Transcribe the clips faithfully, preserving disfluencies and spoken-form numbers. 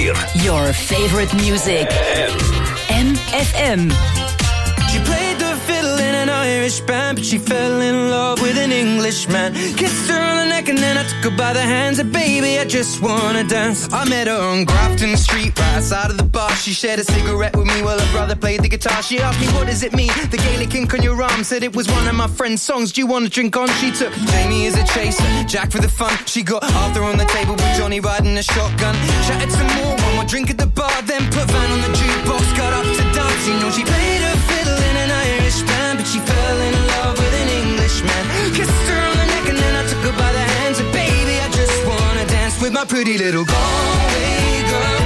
vier. Your favorite music. M F M. She played the fiddle in an Irish band, but she fell in love with an Englishman. Kissed her on the neck and then I took her by the hands. And baby, I just wanna dance. I met her on Grafton Street, right outside of the bar. She shared a cigarette with me while her brother played the guitar. She asked me, what does it mean? The Gaelic ink on your arm. Said it was one of my friend's songs. Do you want to drink on? She took Jamie as a chaser, Jack for the fun. She got Arthur on the table with Johnny riding a shotgun. Chatted some more, one more drink at the bar. Then put Van on the jukebox, got up to dance. You know she played her fiddle in an Irish band, but she fell in love with an Englishman. Kissed her on the neck and then I took her by the hands. And baby, I just wanna dance with my pretty little Galway girl.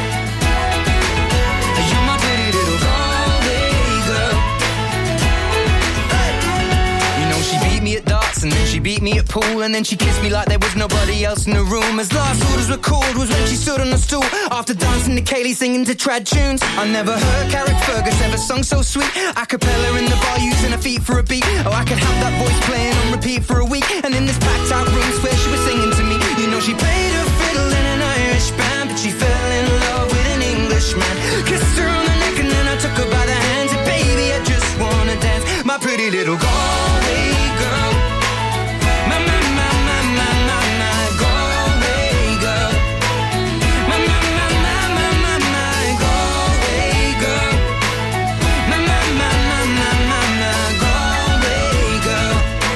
You're my pretty little Galway girl. Hey. You know she beat me at darts and then she beat me at pool, and then she kissed me like there was nobody else in the room. As last orders were called was when she stood on the stool after dancing to Kaylee singing to trad tunes. I never heard Carrick Fergus ever sung so sweet. A cappella in the bar using her feet for a beat. Oh, I could have that voice playing on repeat for a week. And in this packed out room where she was singing to me. You know she played her fiddle in an Irish band, but she fell in love with an Englishman. Kissed her on the neck and then I took her by the hands. And baby, I just wanna dance, my pretty little Galway girl. My, my, my, my, my, my, my Galway girl. My, my, my, my, my, my, my Galway girl. My, my, my, my, my, my, my Galway girl.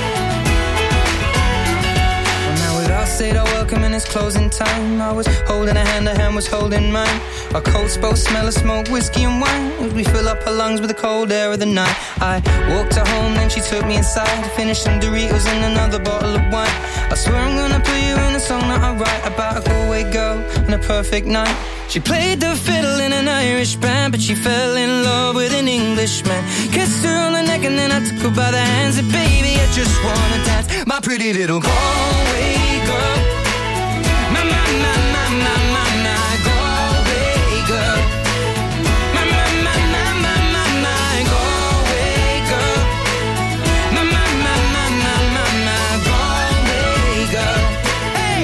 Well, now we'd all said our welcome and it's closing time. I was holding a hand, her hand was holding mine. Our coats both smell of smoke, whiskey and wine, as we fill up her lungs with the cold air of the night. I walked her home, then she took me inside to finish some Doritos and another bottle of wine. I swear I'm gonna put you in a song that I write about a Galway girl and a perfect night. She played the fiddle in an Irish band, but she fell in love with an Englishman. Kissed her on the neck and then I took her by the hands. And baby, I just wanna dance, my pretty little Galway girl. My, my, my, my, my, my, my Galway girl. My, my, my, my, my, my, my Galway girl. My, my, my, my, my, my, my Galway girl. Hey!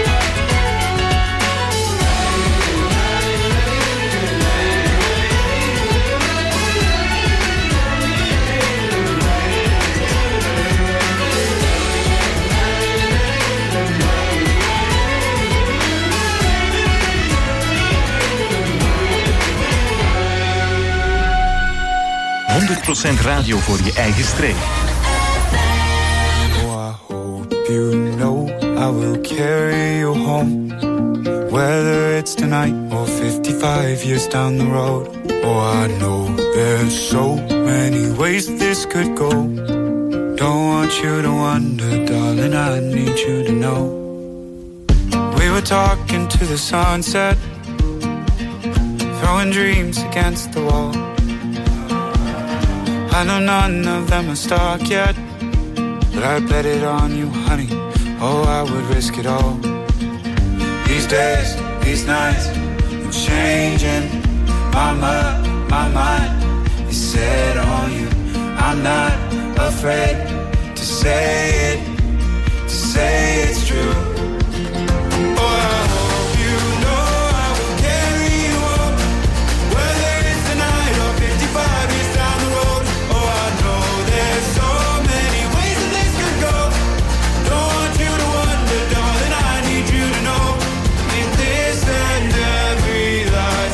honderd procent radio voor je eigen streek. Oh, I hope you know I will carry you home, whether it's tonight or fifty-five years down the road. Oh, I know there's so many ways this could go. Don't want you to wonder, darling, I need you to know. We were talking to the sunset, throwing dreams against the wall. I know none of them are stuck yet, but I bet it on you, honey. Oh, I would risk it all. These days, these nights, I'm changing. Mama, my mind is set on you. I'm not afraid to say it, to say it's true. Oh, I hope you know I will carry you home, whether it's tonight or fifty-five years down the road. Oh, I know there's so many ways that this could go. Don't want you to wonder, darling, I need you to know. In this and every life,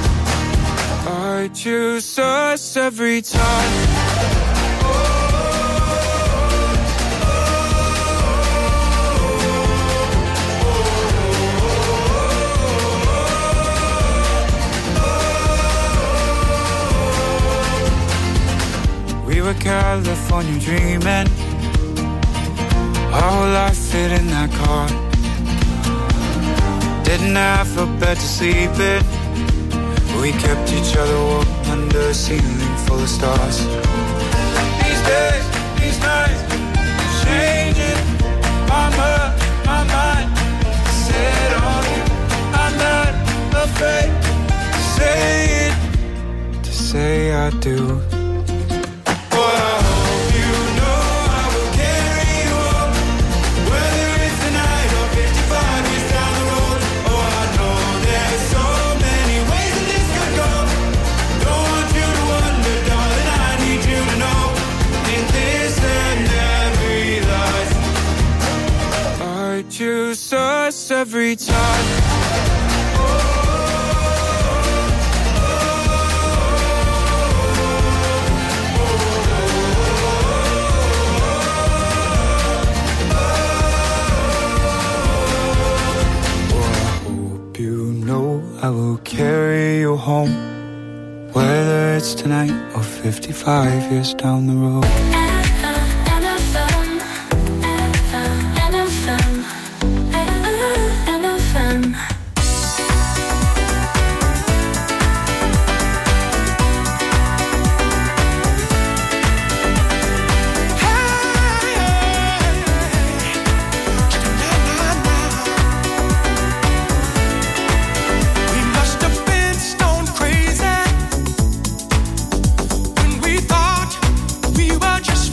I choose us every time. We were California dreaming, our whole life fit in that car. Didn't have a bed to sleep in, we kept each other warm under a ceiling full of stars. These days, these nights, changing. Mama, my mind set on you. I'm not afraid to say it, to say I do. So hurts every time. I will carry you home, whether it's tonight or fifty-five years down the road. Just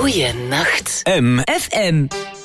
Goeienacht. M. F M.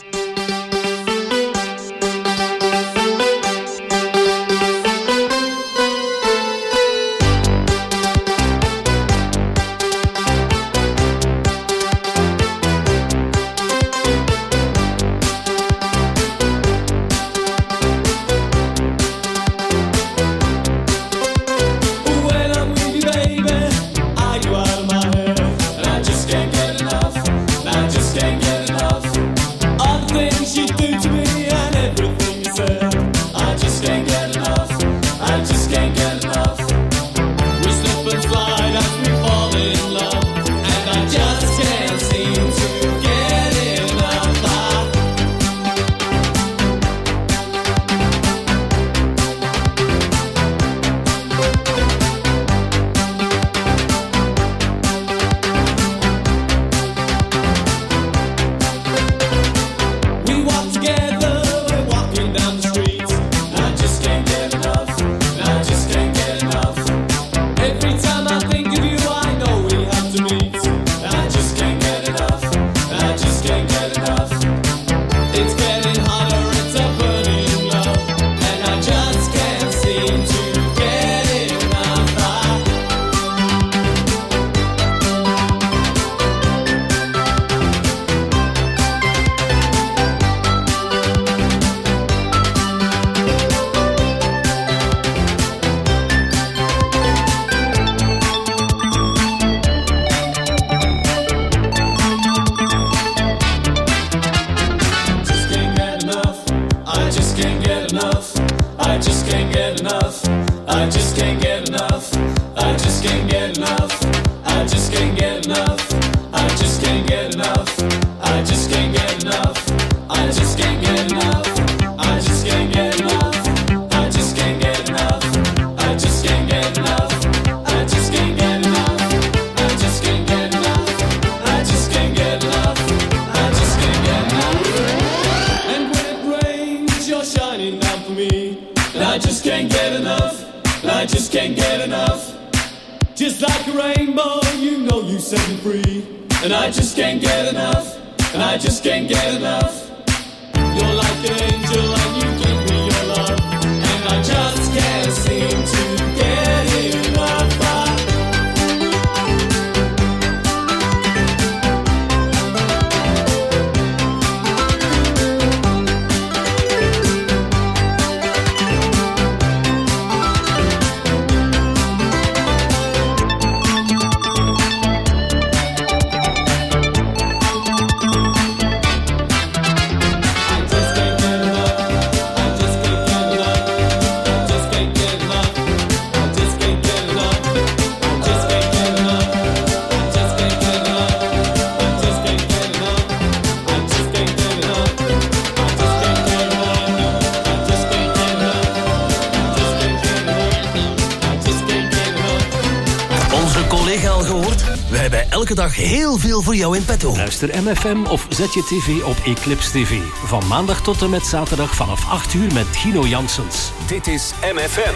Elke dag heel veel voor jou in petto. Luister M F M of zet je tv op Eclipse T V. Van maandag tot en met zaterdag vanaf acht uur met Gino Janssens. Dit is M F M.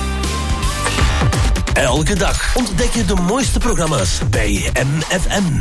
Elke dag ontdek je de mooiste programma's bij M F M.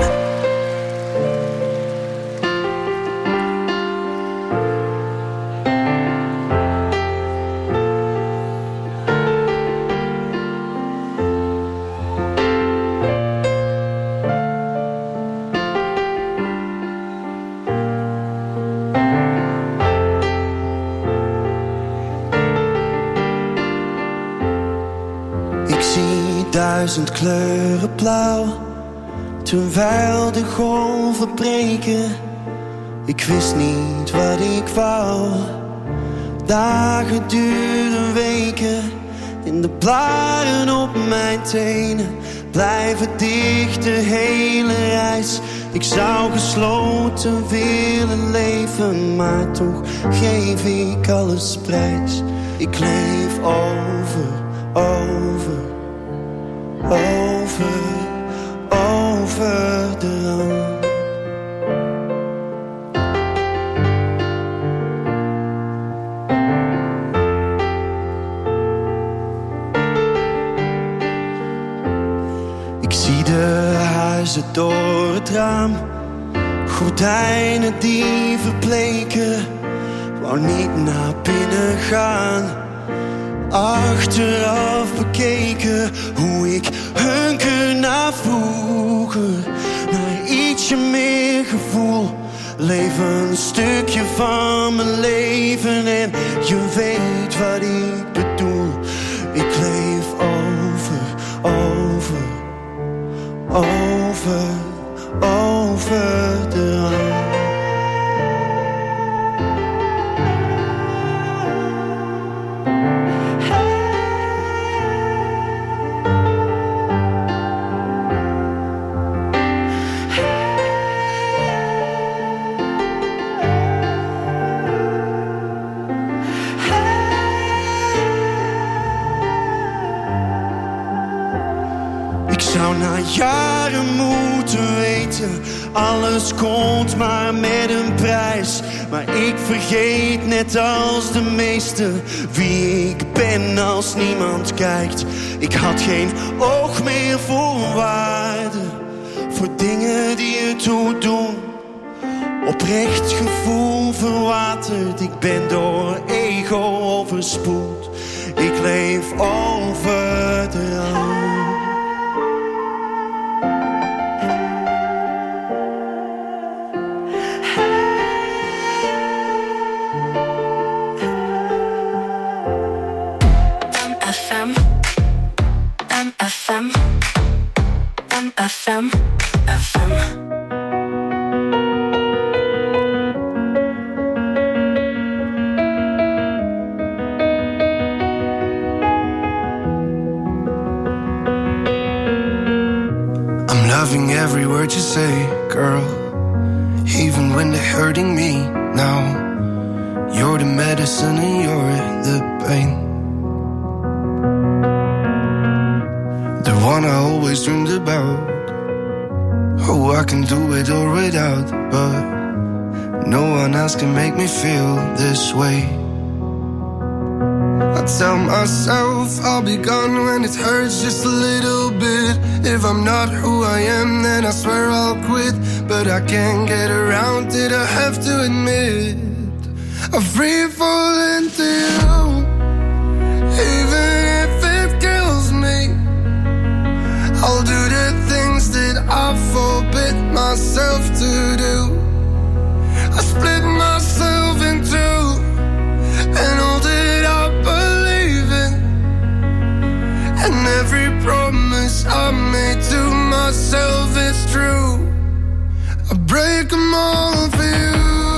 Duizend kleuren blauw, terwijl de golven breken. Ik wist niet wat ik wou. Dagen duren weken, in de blaren op mijn tenen blijven dicht de hele reis. Ik zou gesloten willen leven, maar toch geef ik alles prijs. Ik leef over, over, over, over de rand. Ik zie de huizen door het raam, Gordijnen die verbleken, wou niet naar binnen gaan. Achteraf bekeken, hoe ik hunker naar vroeger. Naar ietsje meer gevoel. Leef een stukje van mijn leven en je weet wat ik bedoel. Ik leef over, over, over, over de rand. Na jaren moeten weten, alles komt maar met een prijs. Maar ik vergeet net als de meesten wie ik ben als niemand kijkt. Ik had geen oog meer voor waarde, voor dingen die ertoe doen. Oprecht gevoel verwaterd, ik ben door ego overspoeld. Ik leef over de rand. F M, F M. I'm loving every word you say, girl. Even when they're hurting me now. You're the medicine and you're the pain. The one I always dreamed about. Oh, I can do it all without, but no one else can make me feel this way. I tell myself I'll be gone when it hurts just a little bit. If I'm not who I am, then I swear I'll quit. But I can't get around it, I have to admit I'm free falling to you. Even if it kills me, I'll do the things that I forbid myself to do. I split myself in two, and all that I believe in, and every promise I made to myself is true. I break them all for you.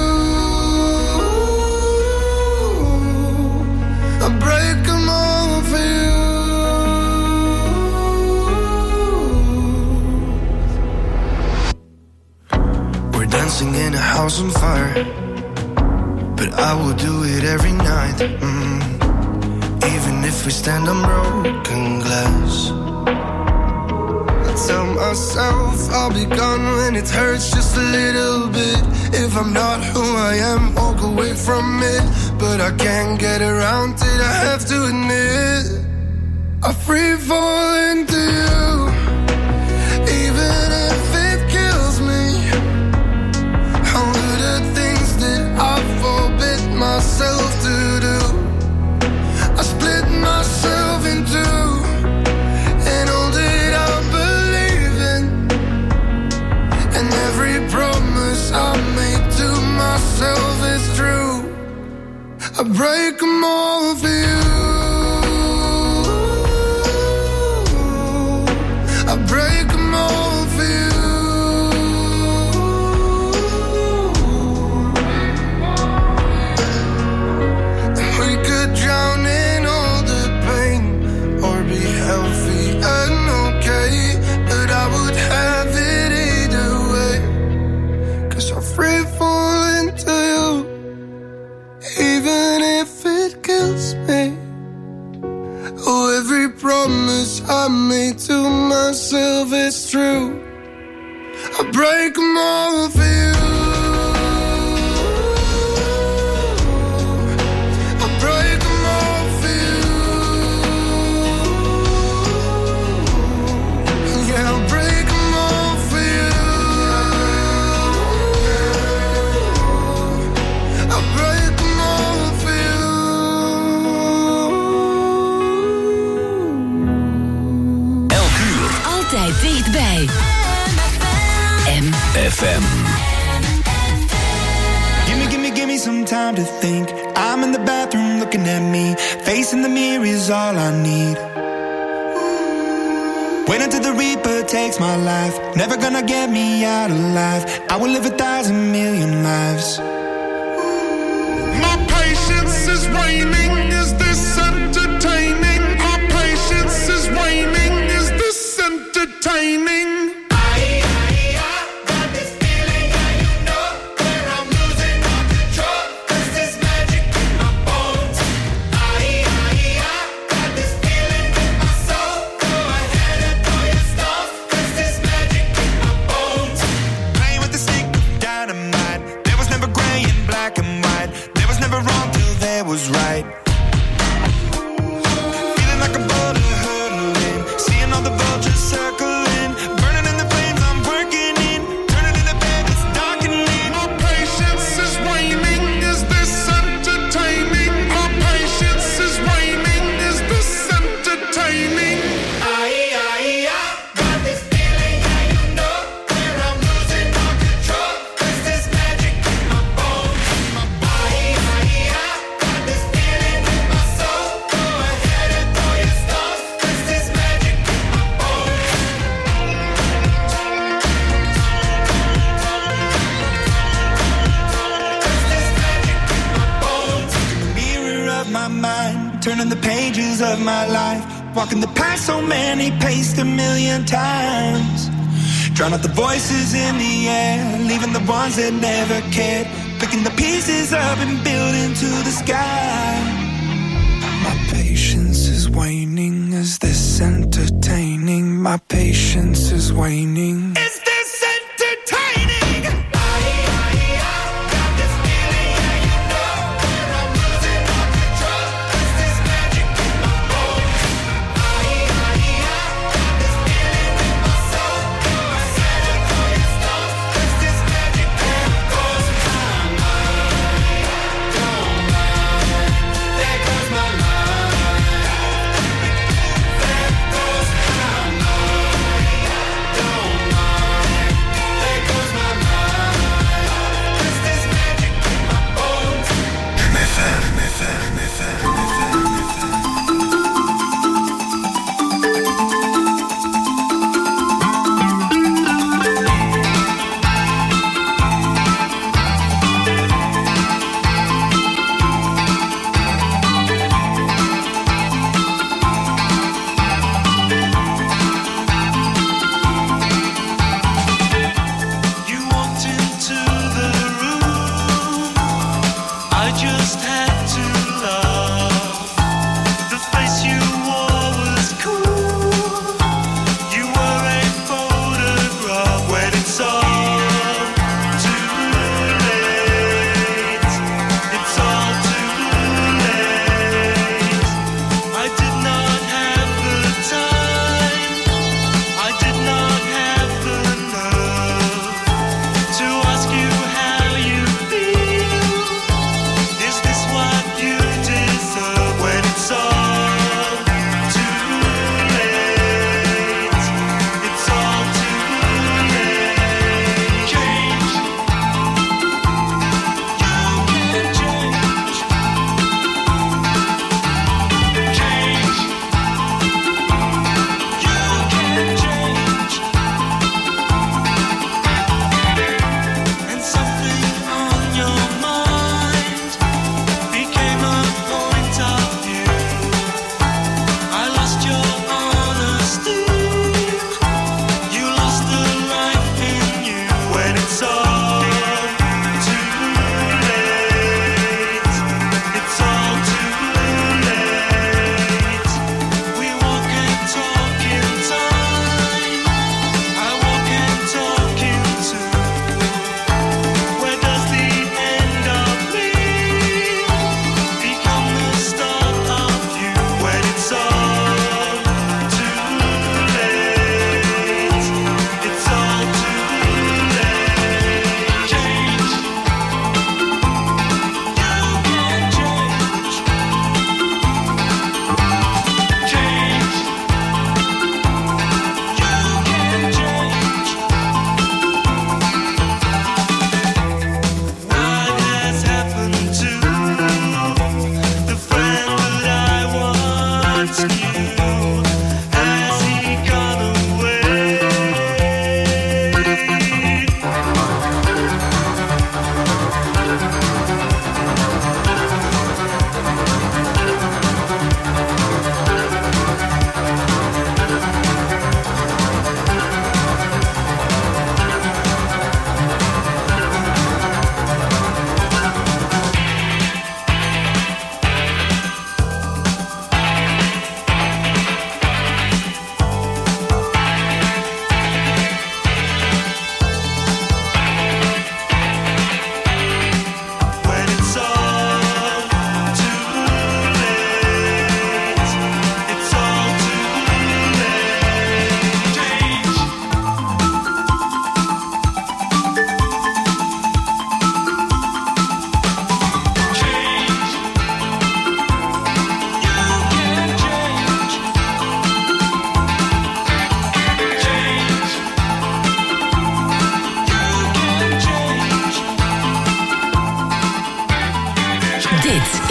I break them all for you. Dancing in a house on fire, but I will do it every night. Mm. Even if we stand on broken glass, I tell myself I'll be gone when it hurts just a little bit. If I'm not who I am, walk away from it. But I can't get around it, I have to admit I free fall into you. Even if it kills me, I'll do the things that I forbid myself to do. I split myself in two, and all that I believe in, and every promise I made to myself is true. I break them all for you. I break them all for you. Drown in all the pain, or be healthy and okay, but I would have it either way, 'cause I free fall into you. Even if it kills me, oh, every promise I made to myself is true. I break them all for you. F M. Gimme, gimme, gimme some time to think. I'm in the bathroom looking at me. Facing the mirror is all I need. Wait until the Reaper takes my life. Never gonna get me out alive. I will live a thousand million lives. My patience is waning. Is this entertaining? My patience is waning. Is this entertaining? Was right. Feeling like a boulder hurtling, seeing all the vultures circling, burning in the flames I'm working in, turning in the bed it's darkening. My patience is waning, is this entertaining? My patience is waning, is this entertaining? I, I, I got this feeling, yeah, you know, where I'm losing all control. There's this magic in my bones, in my body. I, I, I my mind, turning the pages of my life, walking the path so many paced a million times, drown out the voices in the air, leaving the ones that never cared, picking the pieces up and building to the sky. My patience is waning. Is this entertaining? My patience is waning. Is this entertaining? Don't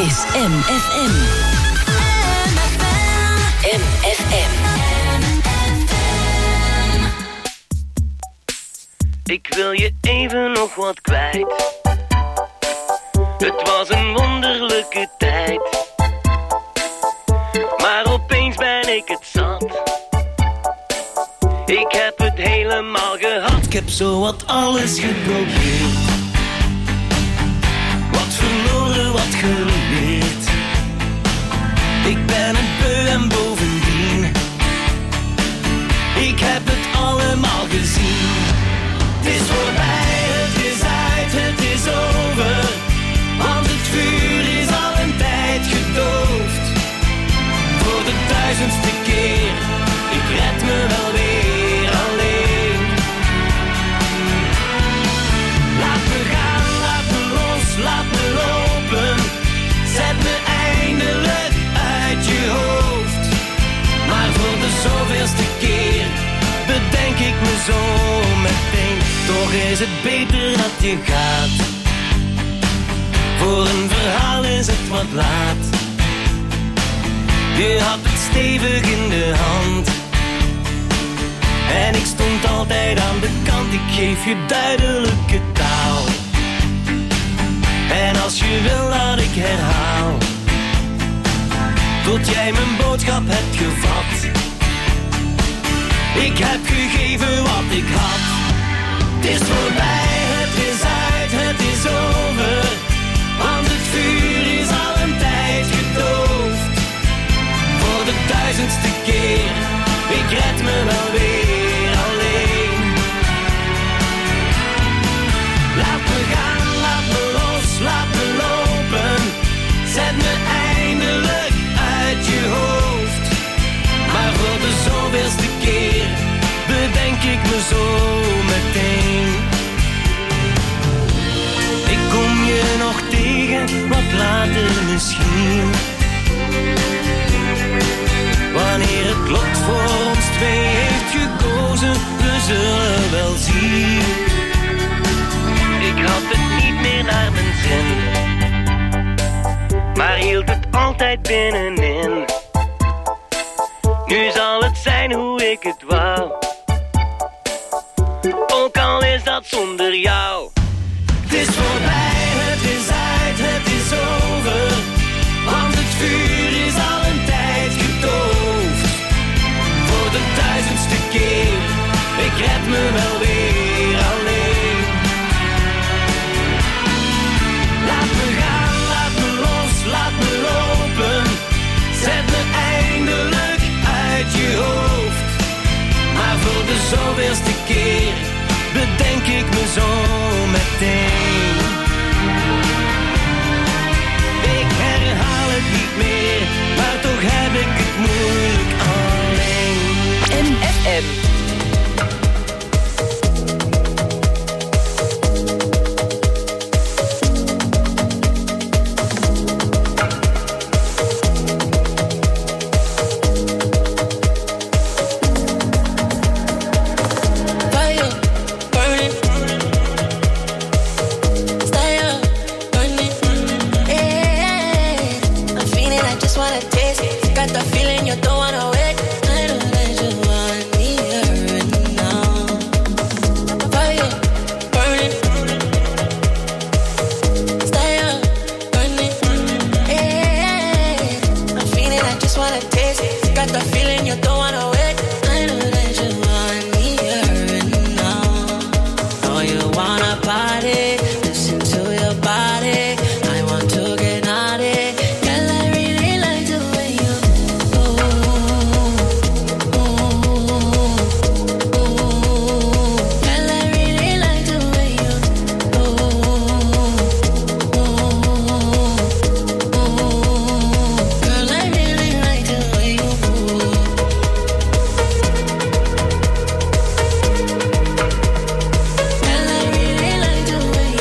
is M F M. M F M. Ik wil je even nog wat kwijt. Het was een wonderlijke tijd. Maar opeens ben ik het zat. Ik heb het helemaal gehad. Ik heb zowat alles geprobeerd. Wat verloren, wat geleerd. Ik ben een beu en bovendien. Ik heb het allemaal gezien. Het is voorbij, het is uit, het is over. Want het vuur is al een tijd gedoofd. Voor de duizendste keer, ik red me wel weer alleen. Laat me gaan, laat me los, laat me lopen. Zet me eindelijk uit je hoofd. Maar voor de zoveelste keer bedenk ik me zo meteen. Toch is het beter dat je gaat. Voor een verhaal is het wat laat. Je had het stevig in de hand. En ik stond altijd aan de kant. Ik geef je duidelijke taal. En als je wil dat ik herhaal. Tot jij mijn boodschap hebt gevat. Ik heb gegeven wat ik had. Het is voorbij, het is uit, het is over. Want het vuur is al een tijd gedoofd. Voor de duizendste keer, ik red me wel weer alleen. Laat me gaan, laat me los, laat me lopen. Zet me eindelijk uit je hoofd. Maar voor de zoveelste keer bedenk ik me zo meteen. Ik kom je nog tegen, wat later misschien. Wanneer het lot voor ons twee heeft gekozen, we zullen wel zien. Ik had het niet meer naar mijn zin, maar hield het altijd binnenin. Nu zal het zijn hoe ik het wou. Ook al is dat zonder jou. Het is voorbij, het is uit, het is over. Want het vuur is al een tijd gedoofd. Voor de duizendste keer, ik red me wel weer alleen. Laat me gaan, laat me los, laat me lopen. Zet me eindelijk uit je hoofd. Maar voor de zoveelste keer bedenk ik me zo meteen. Ik herhaal het niet meer, maar toch heb ik het moeilijk alleen. M F M. Girl, I really like the way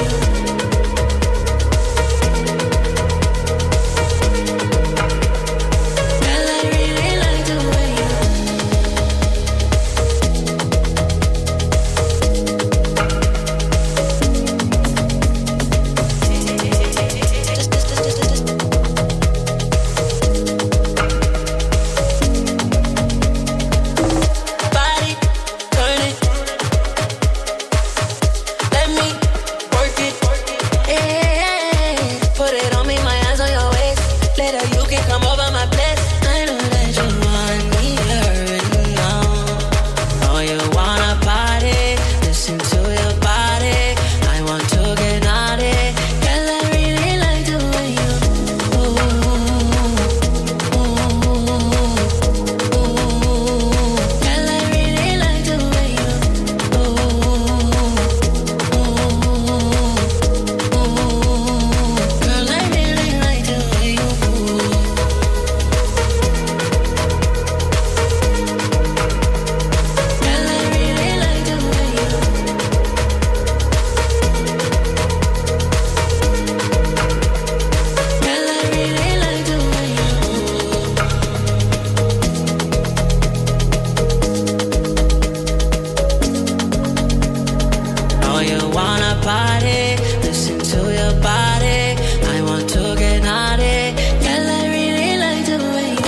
you wanna party, listen to your body. I want to get naughty. Girl, I really like the way you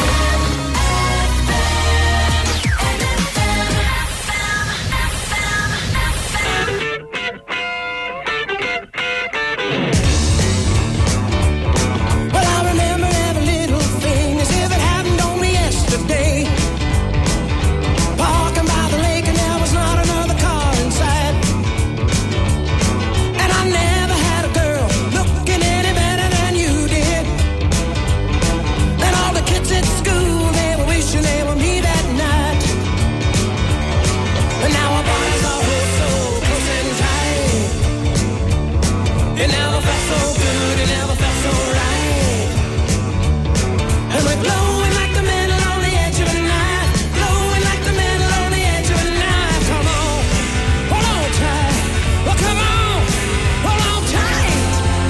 Well, I remember every little thing as if it happened only yesterday. Parking by the lake and there was not another car inside. And I never had a girl looking any better than you did. And all the kids at school, they were wishing they were me that night. And now our bodies are hold so close and tight. It never felt so good, it never felt so right. And we're glowing like the metal on the edge of a knife. Glowing like the metal on the edge of a knife. Come on, hold on tight. Well, come on, hold on tight.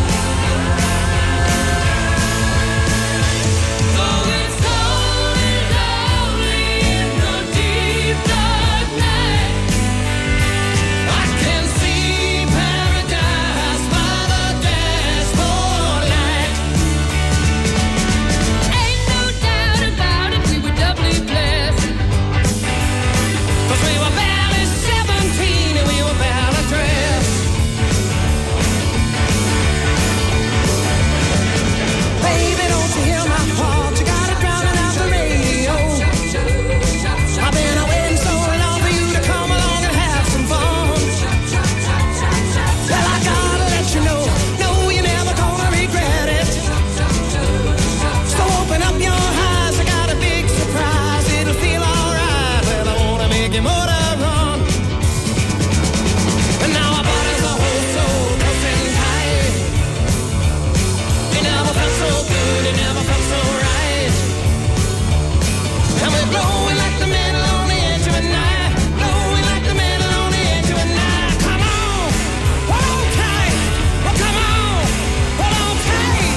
Oh, it's cold and lonely in the deep dark night. I can see paradise by the dashboard light. Ain't no doubt about it, we were doubly blessed. 'Cause we were barely seventeen and we were barely dressed. Baby, don't you hear my heart? You got it drowning out the radio. I've been waiting so long for you to come along and have some fun. Well, I gotta let you know, no, you're never gonna regret it. So open up your eyes, I got a big surprise. It'll feel alright. Well, I wanna make your motor run. And now our bodies are hold so close and tight. It never felt so good, it never felt so right. And we're glowing like the metal on the edge of a knife. Glowing like the metal on the edge of a knife. Come on, hold on tight. Well, come on, hold on tight.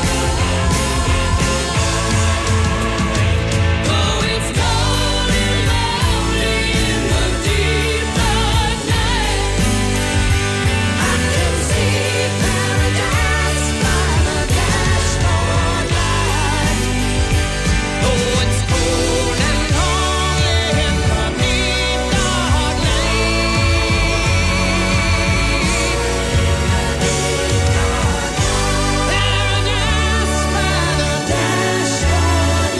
Oh, it's cold and lonely in the deep dark night. I can see paradise by the dashboard light. Oh, it's cold and lonely in the deep dark Paradise by the dashboard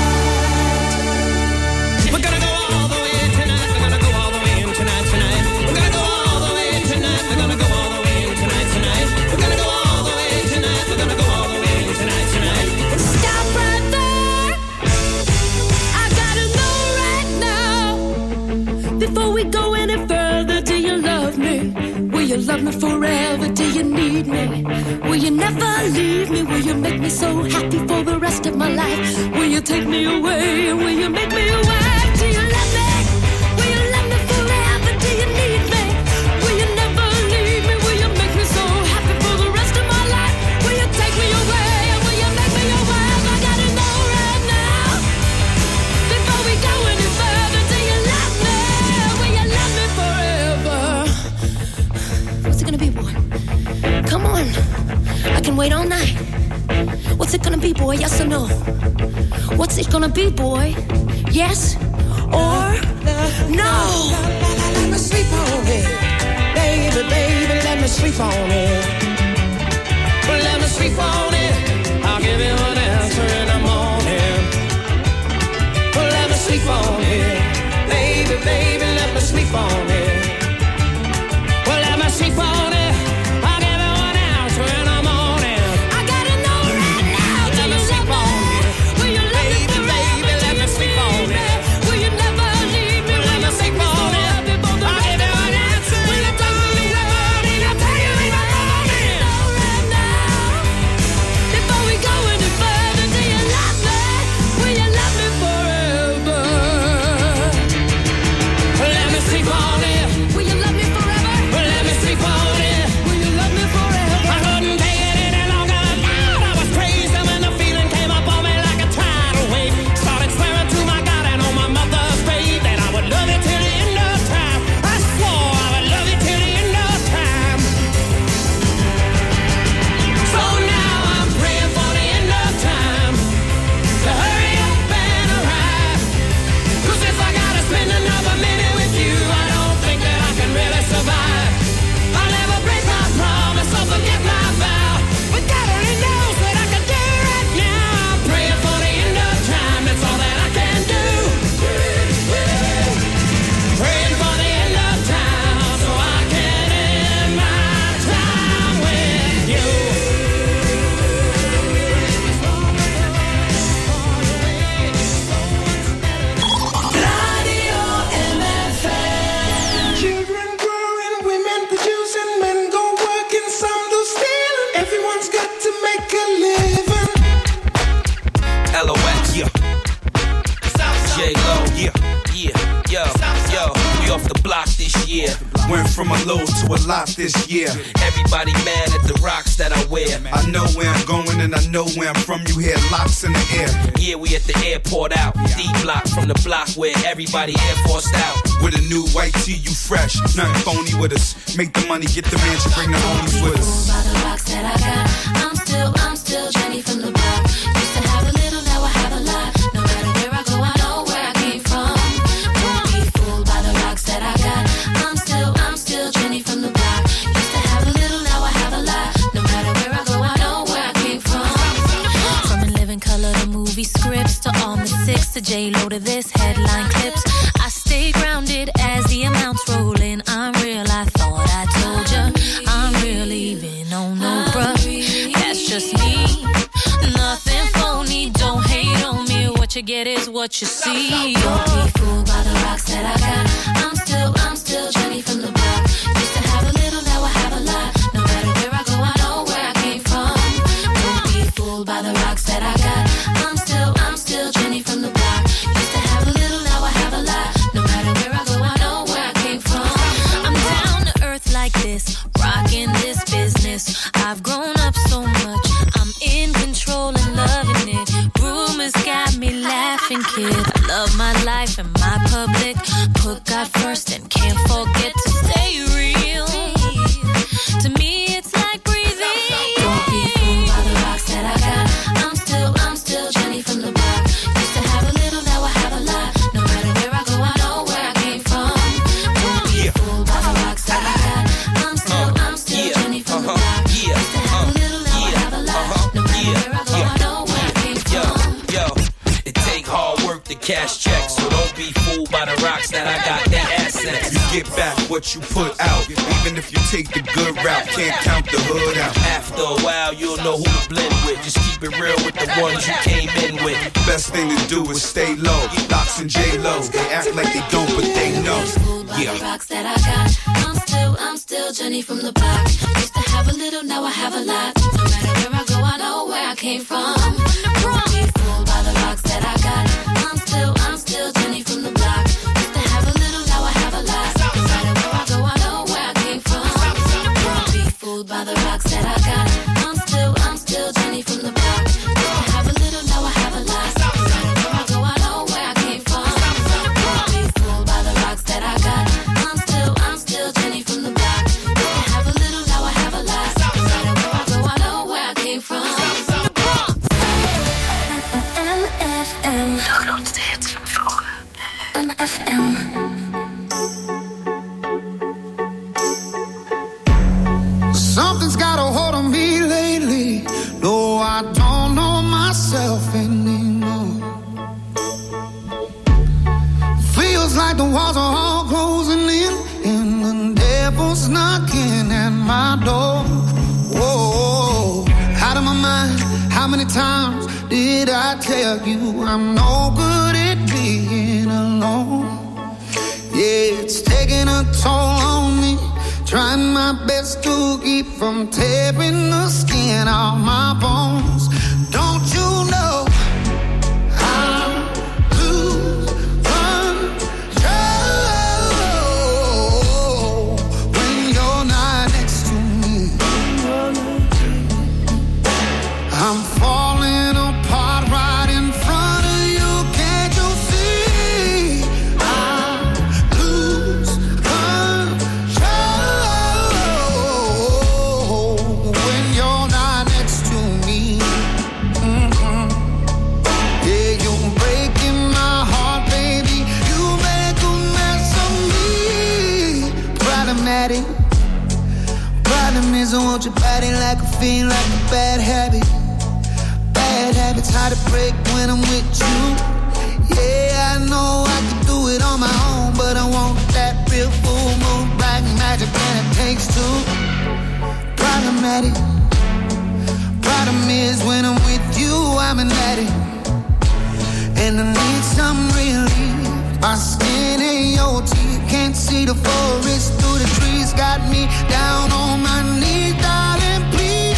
light. We're gonna go all the way tonight. We're gonna go all the way in tonight, tonight. We're gonna go all the way tonight. We're gonna go all the way in tonight, tonight. We're gonna go all the way tonight. We're gonna go all the way in tonight, tonight. Stop right there. I gotta know right now. Before we go any further, do you love me? Will you love me forever? Do you need me? Will you never leave me? Will you make me so happy for the rest of my life? Will you take me away? Will you make me your wife? Do you love me? Will you love me forever? Do you need me? Will you never leave me? Will you make me so happy for the rest of my life? Will you take me away? Will you make me your wife? I gotta know right now. Before we go any further, do you love me? Will you love me forever? What's it gonna be, boy? Come on. I can wait all night. What's it gonna be, boy? Yes or no? What's it gonna be, boy? Yes or no? Let me sleep on it. Baby, baby, let me sleep on it. Let me sleep on it. I'll give you an answer in the morning. Let me sleep on it. Baby, baby, let me sleep on it. Well, let me sleep on it. I'll give you an answer in the morning. I gotta know right now. Do Let me you sleep love on me? it. Will you love me Baby, forever? baby, let Do me you sleep need on me? it. Will you never leave me? Let Will me you sleep make me so on it. happy for the I'll rest give of you my an life? answer Will in you the take me away? morning. I'll tell you in the morning. Know right now. from a low to a lot this year. Everybody mad at the rocks that I wear. I know where I'm going and I know where I'm from. You hear locks in the air. Yeah, we at the airport out. D block from the block where everybody air forced out. With a new white tee, you fresh. Nothing phony with us. Make the money, get the mansion, bring the homies with us. By the rocks that I got, I'm still, I'm still Jenny from the block. Used to have a little, now I have a lot. No matter where I go, I know where I came from. Don't be fooled by the rocks that I got. I'm still, I'm still Jenny from the block. Used to have a little, now I have a lot. No matter where I go, I know where I came from. From In Living Color to movie scripts to all the six to J-Lo to this headline clips. I stay grounded as the amounts roll in. I'm real, I thought I told ya. I'm real even on no bruh. That's just me. Nothing phony, don't hate on me. What you get is what you see. Don't be fooled by the rocks that I got. I'm still, I'm still Jenny from the block. Used to have a little, now I have a lot. No matter where I go, I know where I came from. Don't be fooled by the rocks that I got. I'm still, I'm still Jenny from the block. Used to have a little, now I have a lot. No matter where I go, I know where I came from. I'm down to earth like this, rocking this business. I've grown up so much, I'm in control and loving it. Rumors got me laughing, kid. I love my life and my public. Put God first and can't forget to stay real. To me, it's like breathing. Don't be fooled by the rocks that I got. I'm still, I'm still Jenny from the block. Used to have a little, now I have a lot. No matter where I go, I know where I came from. Don't be fooled by the rocks that I got. I'm still, I'm still Jenny from the block. Used to have a little, now I have a lot. No matter where I go, I know where I came from. Yo, it take hard work to cash checks, so don't be fooled by the rocks that I got. They assets. You get back what you put out. Even if you take the good route, can't count the hood out. After a while, you'll know who to blend with. Just keep it real with the ones you came in with. Best thing to do is stay low. Locks and J-Lo, they act like they don't, but they know. Yeah. The rocks that I got. I'm still, I'm still Jenny from the block. Used to have a little, now I have a lot. No matter where I go, I know where I came from. Don't be fooled by the rocks that I got. I'm still, I'm still Jenny from the block. Used to have a little, now I have a lot. No matter where I go, I know where I came from. Don't be fooled by the rocks that I got. I'm still, I'm still Jenny from the block. Used to have a little, now I have a lot. No matter where I go, I know where I came from. Don't be fooled by the rocks that I got. I'm still, I'm still Jenny from the block. Used to have a little, now I have a lot. No matter where I go, I know where I came from. M F M. De grootste hits van vroeger. M F M. Something's got a hold on me lately. No, I don't know myself anymore. Feels like the walls are all closing in, and the devil's knocking at my door. Whoa, out of my mind. How many times did I tell you I'm no good at being alone? Yeah, it's taking a toll on me. Trying my best to keep from tearing the skin off my bones. Don't you know I lose control when you're not next to me? I'm falling apart right in front of you. Can't you see? I lose control when you're not next to me. Mm-hmm. Yeah, you're breaking my heart, baby. You make a mess of me. Problematic. Problem is I want your body like a fiend, like a bad habit. Bad habits hard to break when I'm with you. Yeah, I know I can do it on my own, but I want that real full moon, black magic, and it takes two. Problematic. Problem is when I'm with you, I'm an addict, and I need some relief. My skin ain't your teeth, can't see the forest through the trees. Got me down on my knees, darling, please.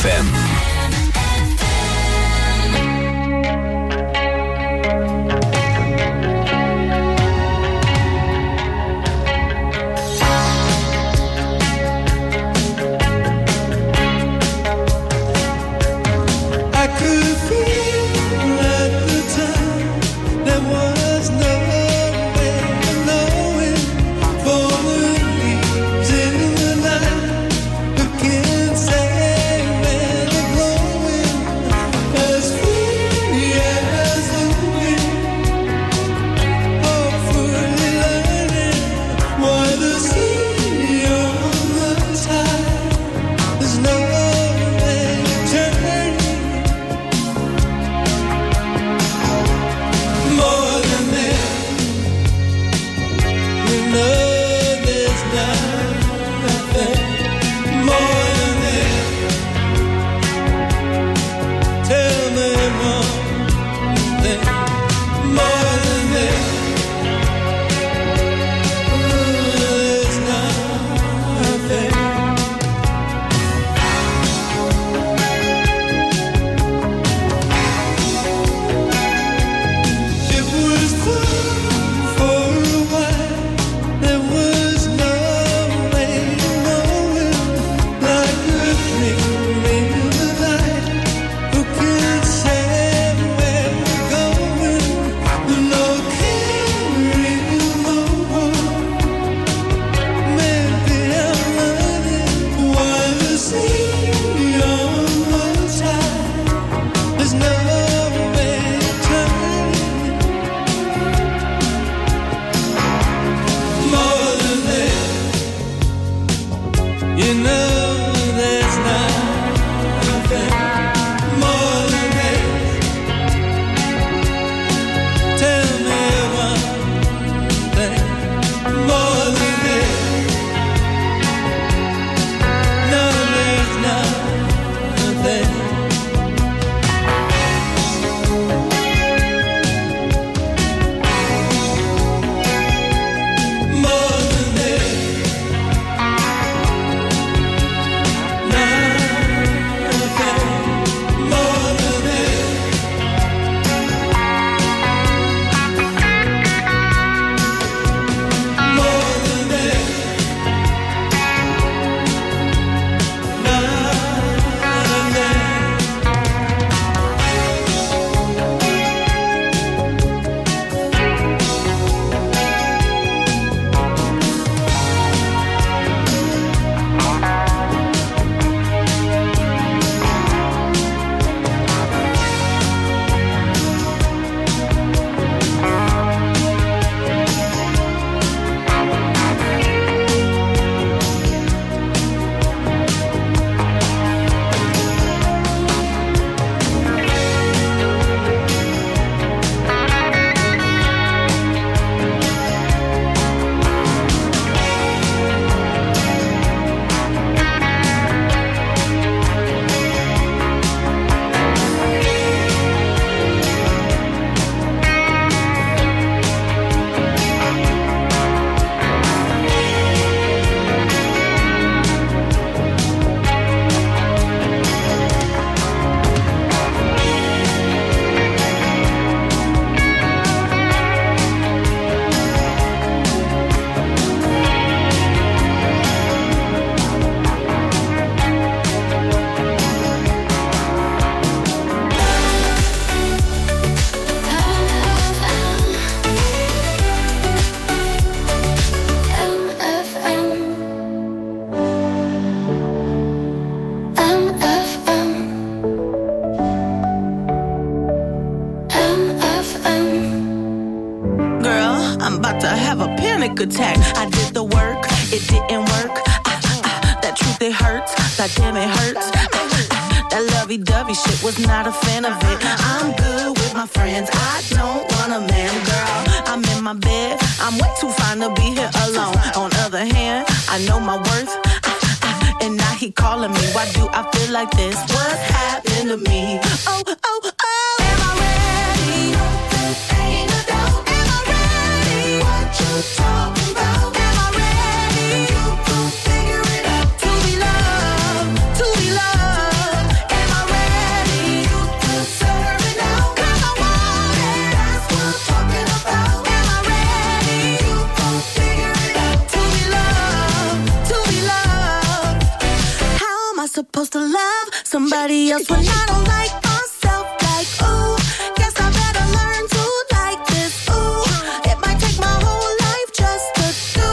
F M. Attack. I did the work, it didn't work. Ah, ah, that truth, it hurts. That damn, it hurts. Ah, ah, that lovey-dovey shit, was not a fan of it. I'm good with my friends, I don't want a man, girl. I'm in my bed, I'm way too fine to be here alone. On other hand, I know my worth. Ah, ah, and now he calling me. Why do I feel like this? What's happened to me? Oh, oh, oh. Am I ready? Ain't no doubt. Am I ready? What you talking about? Am I ready? You gon' figure it out. To be loved, to be loved. somebody else when I don't like myself. Like, ooh, guess I better learn to like this. Ooh, it might take my whole life just to do.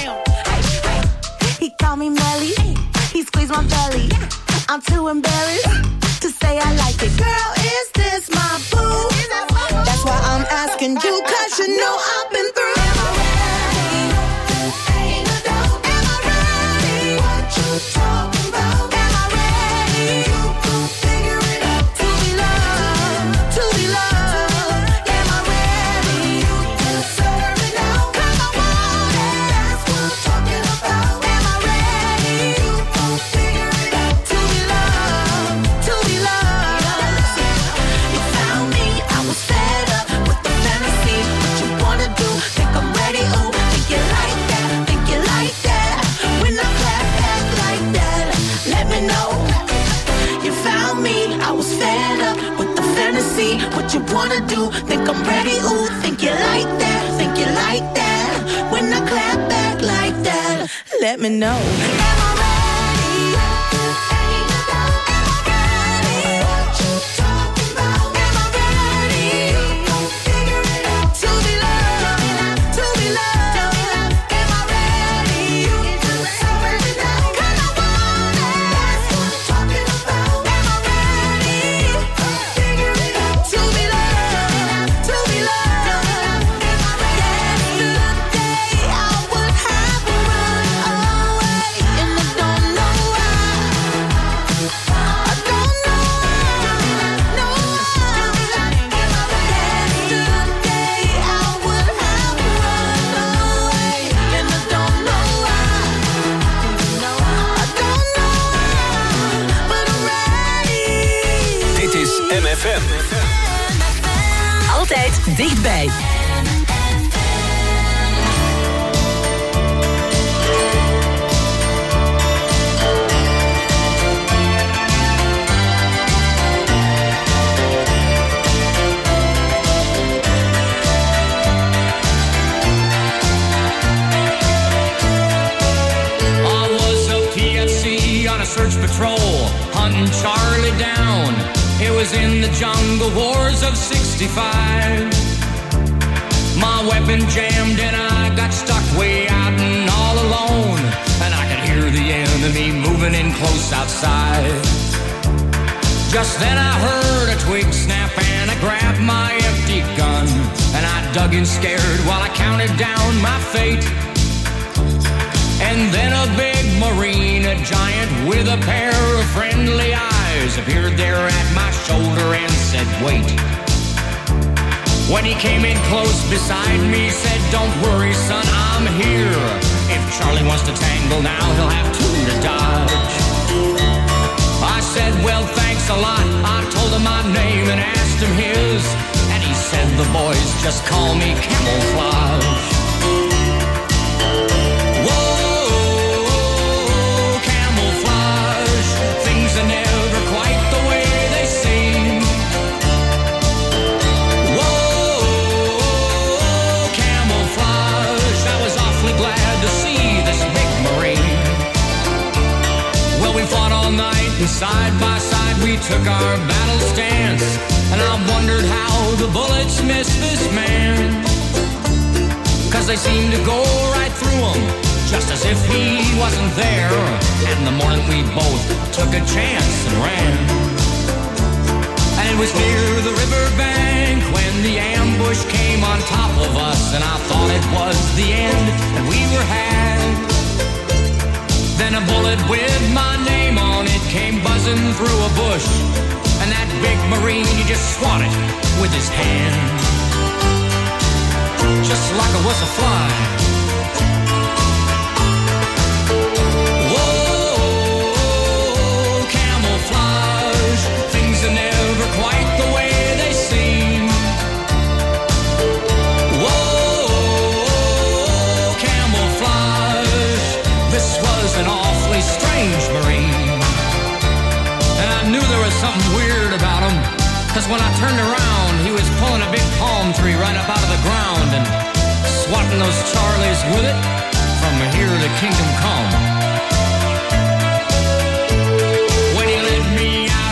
He called me Melly, he squeezed my belly. I'm too embarrassed to say I like it. Girl, is this my boo? That's why I'm asking you, cause you know I've been through. Am I ready? Ain't no doubt. Am I ready? What you talking about? Am I ready? You gon' figure it out. To be loved, to be loved. Am I ready? You deserve it now. Cause I want it. That's what I'm talking about. Am I ready? You gon' figure it out. To be loved, to be loved. You found me, I was fed up with the fantasy. What you wanna do? Think I'm ready? Ooh, think you like that? Think you like that? When I clap back like that, let me know. You found me, I was fed up with the fantasy. What you wanna do? Think I'm ready? Ooh, think you like that? Think you like that? When I clap back like that, let me know. Am I ready? Ain't no doubt. Am I ready? What you talking about? Am I ready? You gon' figure it out. To be loved, to be loved. Am I ready? You deserve it now. 'Cause I want it. That's what I'm talking about. Am I ready? Figure it out. To be loved, to be loved. Am I ready? Yesterday I would have run away, and I don't know why. I don't know why. No why. Am I ready? Yesterday I would have run away, and I don't know why. I don't know why, but I'm ready. Dit is M F M. Altijd dichtbij. I was a P F C on a search patrol, hunting Charlie down. It was in the jungle wars of sixty-five. My weapon jammed and I got stuck way out and all alone. And I could hear the enemy moving in close outside. Just then I heard a twig snap and I grabbed my empty gun. And I dug in scared while I counted down my fate. And then a big marine, a giant with a pair of friendly eyes, appeared there at my shoulder and said, wait. When he came in close beside me, said, don't worry, son, I'm here. If Charlie wants to tangle now, he'll have two to dodge. I said, well, thanks a lot. I told him my name and asked him his. And he said, the boys just call me Camouflage. Are never quite the way they seem. Whoa, Camouflage. I was awfully glad to see this big Marine. Well, we fought all night and side by side we took our battle stance. And I wondered how the bullets missed this man. 'Cause they seemed to go right through him, just as if he wasn't there. And in the morning we both took a chance and ran. And it was near the riverbank when the ambush came on top of us. And I thought it was the end and we were had. Then a bullet with my name on it came buzzing through a bush. And that big Marine, he just swatted with his hand, just like it was a fly. Things are never quite the way they seem. Whoa, Camouflage. This was an awfully strange Marine. And I knew there was something weird about him, 'cause when I turned around, he was pulling a big palm tree right up out of the ground and swatting those Charlies with it from here to Kingdom Come. When he led me out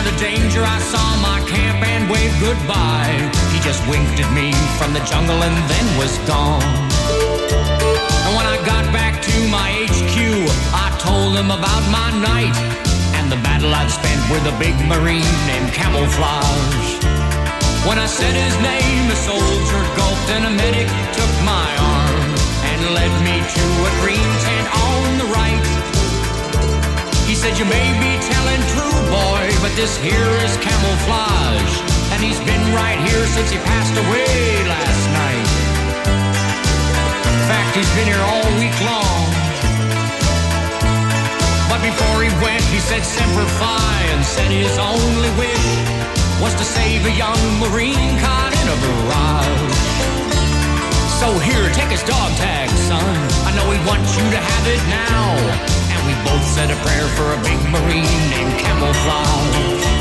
stranger, I saw my camp and waved goodbye. He just winked at me from the jungle and then was gone. And when I got back to my H Q, I told him about my night and the battle I'd spent with a big Marine named Camouflage. When I said his name, a soldier gulped and a medic took my arm and led me to a green tent on the right. He said, you may be telling true, boy, but this here is Camouflage, and he's been right here since he passed away last night. In fact, he's been here all week long. But before he went, he said Semper Fi and said his only wish was to save a young Marine caught in a barrage. So here, take his dog tag, son. I know he wants you to have it now. And we both said a prayer for a big Marine named Camouflage.